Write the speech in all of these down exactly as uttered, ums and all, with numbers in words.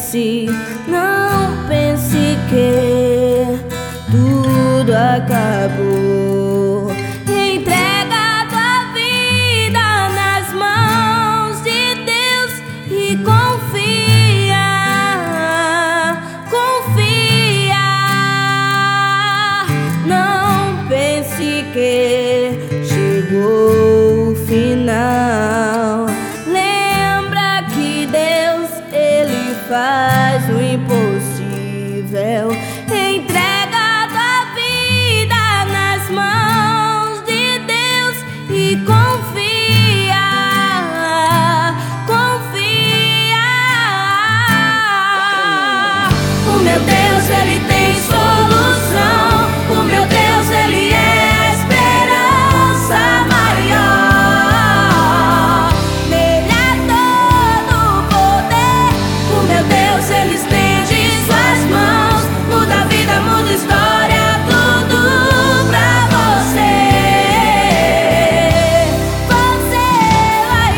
pense, não pense que tudo acabou. Entrega tua vida nas mãos de Deus e confia, confia. Não pense que chegou o final. Lembra que Deus, Ele faz o impossível. Entrega tua vida nas mãos de Deus e confia, confia. O meu Deus, Ele tem solução. O meu Deus, Ele é a esperança maior. Nele há todo o poder. O meu Deus, Ele estende suas mãos. Muda a vida, muda a história, tudo pra você. Você vai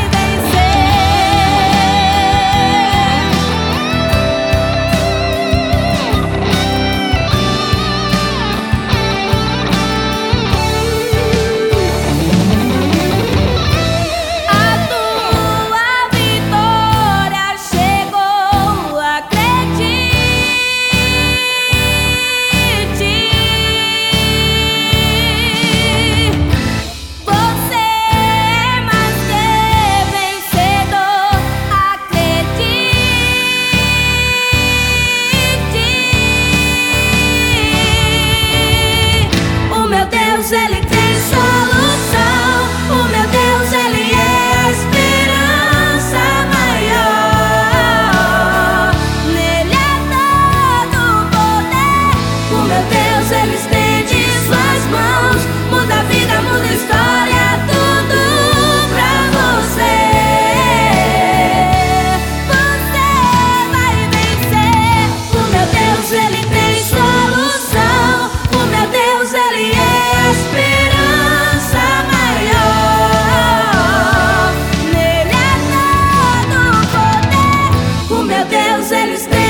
A tua vitória chegou, acredite. Você é mais que vencedor, acredite. O meu Deus, Ele tem solução. O meu Deus, Ele é a esperança maior. Nele há todo o poder. O meu Deus, Ele estende suas mãos. Muda a vida, muda a história, tudo pra você. Você vai vencer. O meu Deus, Ele tem solução. O meu Deus, Ele é a esperança maior. Nele há todo o poder. O meu Deus, Ele estende